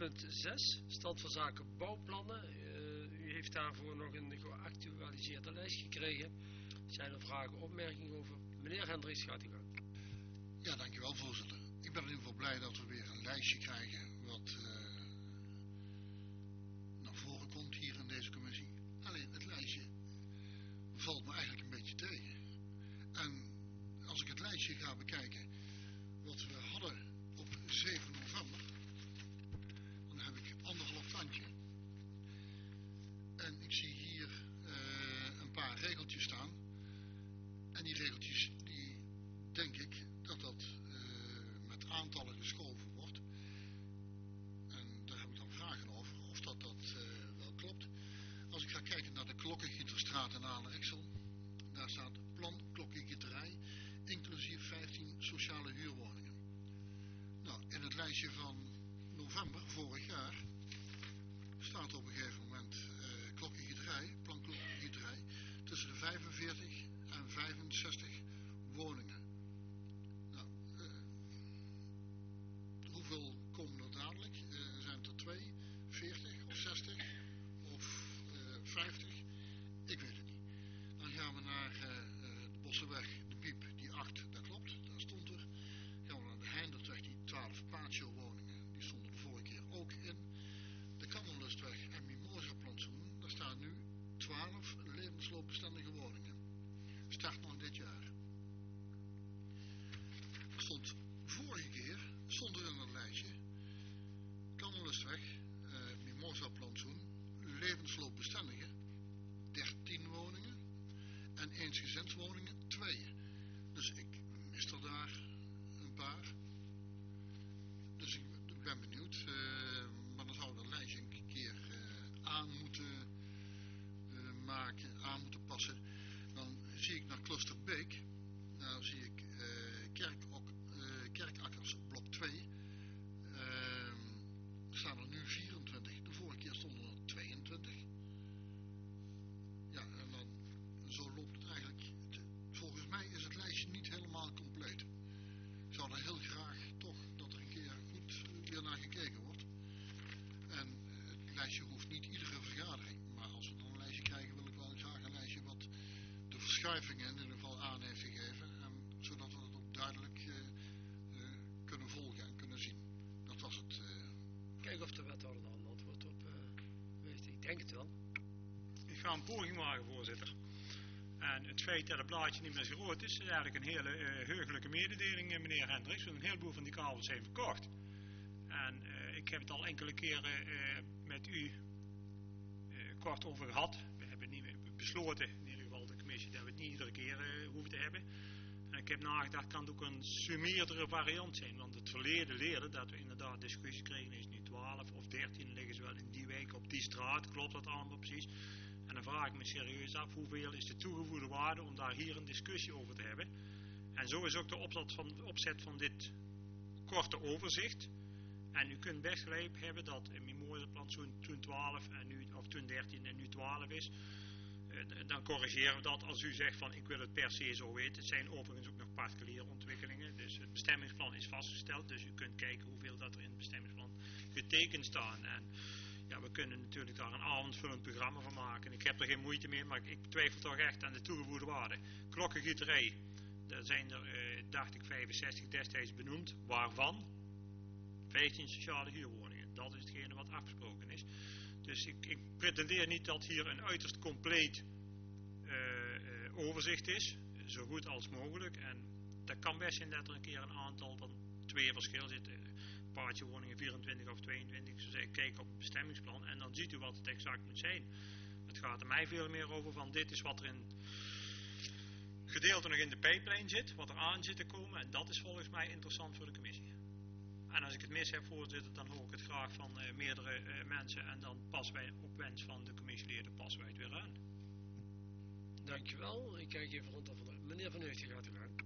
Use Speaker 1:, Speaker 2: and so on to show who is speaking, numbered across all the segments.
Speaker 1: punt 6, stand van zaken bouwplannen. U heeft daarvoor nog een geactualiseerde lijst gekregen. Zijn er vragen, opmerkingen over? Meneer Hendricks, gaat u gang.
Speaker 2: Ja, dankjewel voorzitter. Ik ben in ieder geval blij dat we weer een lijstje krijgen wat naar voren komt hier in deze commissie. Alleen het lijstje valt me eigenlijk een beetje tegen. En als ik het lijstje ga bekijken wat we hadden op 7 november, dan heb ik 1,5 tandje. En ik zie hier een paar regeltjes staan. En die regeltjes, die denk ik dat met aantallen geschoven wordt. En daar heb ik dan vragen over, of dat wel klopt. Als ik ga kijken naar de Klokkengieterstraat in Aalen-Exel, daar staat plan klokkengieterij, inclusief 15 sociale huurwoningen. Nou, in het lijstje van november vorig jaar staat op een gegeven moment klokkengieterij, plan klokkengieterij, tussen de 45 en 65 woningen. Nou, hoeveel komen er dadelijk? Zijn het er 2, 40 of 60 of 50? Ik weet het niet. Dan gaan we naar de Bossenweg, de Biep, die 8, dat klopt, daar stond er. Gaan we naar de Heindertweg, die 12 patio woningen, die stonden de vorige keer ook in. De Kannenlustweg en Mimosa-plantsoen, daar staan nu 12 levensloopbestendige woningen. Start nog dit jaar. Vorige keer stond er in het lijstje Kannenlustweg, Mimosa-plantsoen, levensloopbestendige 13 woningen en eensgezinswoningen 2. Dus ik mis er daar een paar. Dus ik ben benieuwd, maar dan zouden we dat lijstje een keer aan moeten maken, aan moeten passen. Dan zie ik naar Cluster Beek, daar zie ik Kerkakkers blok 2, staan er nu 24, de vorige keer stonden er 22. Ja, en dan zo loopt het eigenlijk, volgens mij is het lijstje niet helemaal compleet. Ik zou er heel graag toch dat er een keer goed weer naar gekeken wordt. En het lijstje hoeft niet iedere vergadering. Maar als we dan een lijstje krijgen, wil ik wel graag een lijstje wat de verschuivingen in ieder geval aan heeft gegeven. En zodat we het ook duidelijk kunnen volgen en kunnen zien. Dat was het.
Speaker 1: Kijk of de wethouder daar een antwoord op weet. Ik denk het wel.
Speaker 3: Ik ga een poging maken, voorzitter. En het feit dat het blaadje niet meer zo groot is eigenlijk een hele heugelijke mededeling, meneer Hendricks. Want een heleboel van die kabels zijn verkocht. En ik heb het al enkele keren met u kort over gehad. We hebben niet meer besloten, in ieder geval de commissie, dat we het niet iedere keer hoeven te hebben. En ik heb nagedacht, kan het ook een summeerdere variant zijn. Want het verleden leerde dat we inderdaad discussie kregen. Is het nu 12 of 13, liggen ze wel in die week op die straat. Klopt dat allemaal precies? En dan vraag ik me serieus af, hoeveel is de toegevoegde waarde om daar hier een discussie over te hebben. En zo is ook de opzet van dit korte overzicht. En u kunt best gelijk hebben dat een Mimosa-plantsoen toen 12 en nu, of toen 13 en nu 12 is. Dan corrigeren we dat als u zegt van ik wil het per se zo weten. Het zijn overigens ook nog particuliere ontwikkelingen. Dus het bestemmingsplan is vastgesteld. Dus u kunt kijken hoeveel dat er in het bestemmingsplan getekend staan. En ja, we kunnen natuurlijk daar een avondvullend programma van maken. Ik heb er geen moeite mee, maar ik twijfel toch echt aan de toegevoegde waarde. Klokkengieterij, daar zijn er, dacht ik, 65 destijds benoemd. Waarvan 15 sociale huurwoningen. Dat is hetgene wat afgesproken is. Dus ik pretendeer niet dat hier een uiterst compleet overzicht is. Zo goed als mogelijk. En dat kan best zijn dat er een keer een aantal van 2 verschil zit. Paardje woningen 24 of 22. Dus ik kijk op het bestemmingsplan en dan ziet u wat het exact moet zijn. Het gaat er mij veel meer over van dit is wat er in gedeelte nog in de pijplijn zit. Wat er aan zit te komen. En dat is volgens mij interessant voor de commissie. En als ik het mis heb, voorzitter, dan hoor ik het graag van meerdere mensen. En dan passen wij op wens van de commissieleden passen wij het weer aan.
Speaker 1: Dankjewel. Ik kijk even rond of meneer Van Heugden gaat u gang.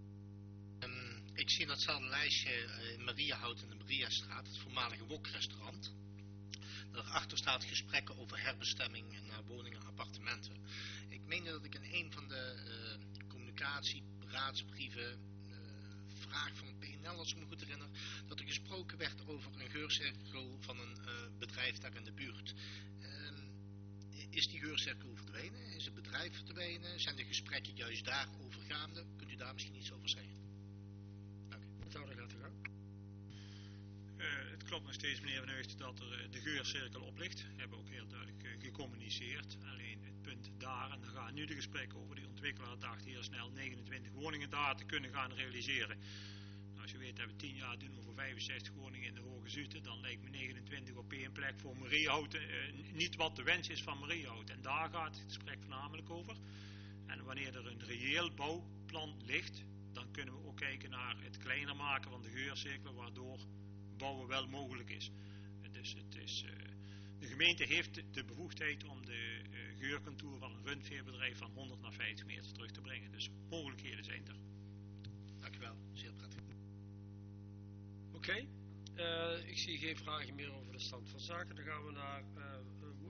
Speaker 4: Ik zie datzelfde lijstje in Mariahout in de Mariastraat, het voormalige wokrestaurant. Daarachter staat gesprekken over herbestemming naar woningen en appartementen. Ik meende dat ik in een van de communicatieraadsbrieven vraag van PNL, als ik me goed herinner, dat er gesproken werd over een geurcirkel van een bedrijf daar in de buurt. Is die geurcirkel verdwenen? Is het bedrijf verdwenen? Zijn de gesprekken juist daarover gaande? Kunt u daar misschien iets over zeggen? Dank u.
Speaker 1: Zo, dan gaat u gang.
Speaker 3: Het klopt nog steeds, meneer Van Heugden, dat er de geurcirkel op ligt. We hebben ook heel duidelijk gecommuniceerd. Alleen het punt daar, en daar gaan nu de gesprekken over, die ontwikkelaar dacht heel snel 29 woningen daar te kunnen gaan realiseren. Nou, als je weet dat we 10 jaar doen over 65 woningen in de Hoge Zuute, dan lijkt me 29 op één plek voor Mariehout niet wat de wens is van Mariehout. En daar gaat het gesprek voornamelijk over. En wanneer er een reëel bouwplan ligt, dan kunnen we ook kijken naar het kleiner maken van de geurcirkel, waardoor bouwen wel mogelijk is. Dus het is, de gemeente heeft de bevoegdheid om de geurcontour van een rundveebedrijf van 100 naar 50 meter terug te brengen. Dus mogelijkheden zijn er.
Speaker 4: Dank u wel, zeer prettig.
Speaker 1: Oké, ik zie geen vragen meer over de stand van zaken. Dan gaan we naar